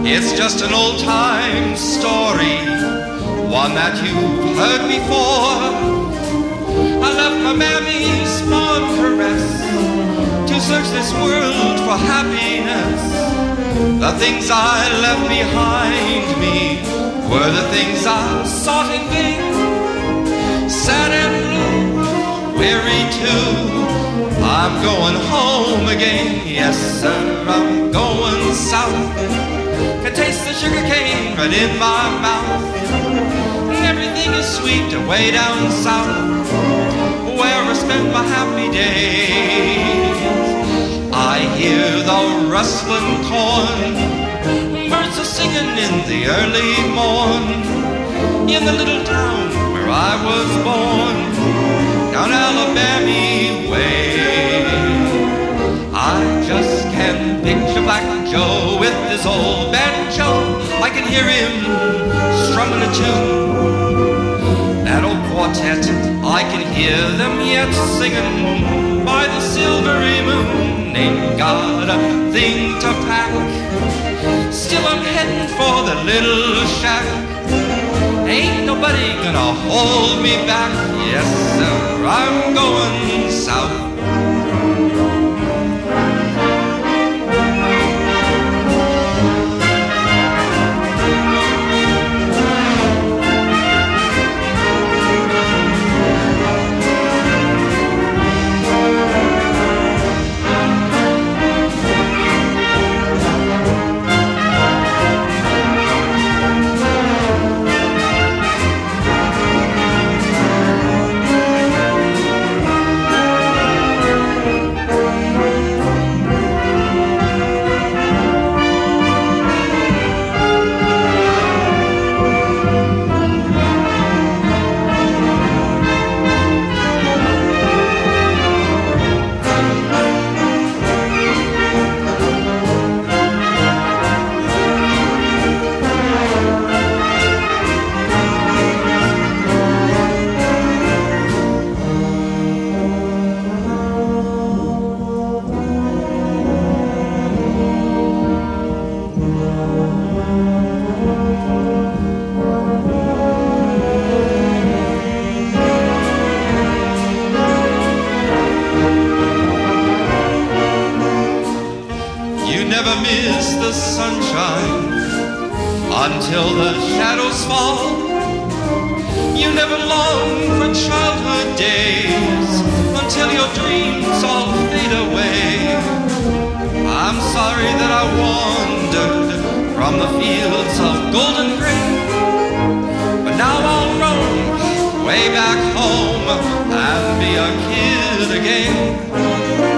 It's just an old-time story, one that you've heard before. I left my mammy's fond caress to search this world for happiness. The things I left behind me were the things I sought in vain. Sad and blue, weary too, I'm going home again. Yes, sir, I'm going south. Can taste the sugar cane right in my mouth. Everything is sweet away down south, where I spend my happy days. I hear the rustling corn, birds are singing in the early morn. In the little town where I was born, down Alabama way. I just can't picture Black Joe with his old banjo. I can hear him strumming a tune. That old quartet, I can hear them yet singing by the silvery moon. Ain't got a thing to pack, still I'm heading for the little shack. Ain't nobody gonna hold me back. Yes, sir, I'm going south. Never miss the sunshine until the shadows fall. You never long for childhood days until your dreams all fade away. I'm sorry that I wandered from the fields of golden grain, but now I'll roam way back home and be a kid again.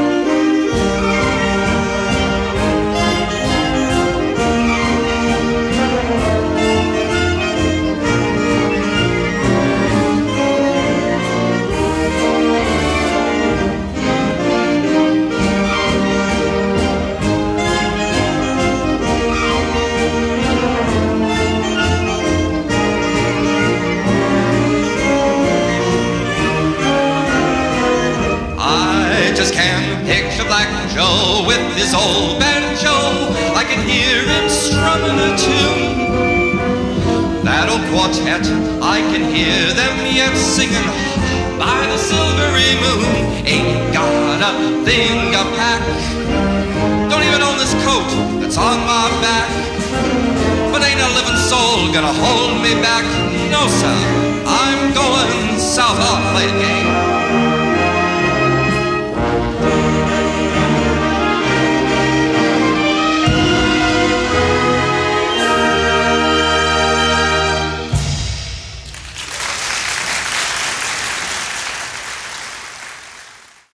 Black Joe with his old banjo, I can hear him strumming a tune. That old quartet, I can hear them yet singing by the silvery moon. Ain't got a thing to pack, don't even own this coat that's on my back, but ain't a living soul gonna hold me back. No, sir, I'm going south. I'll play a game.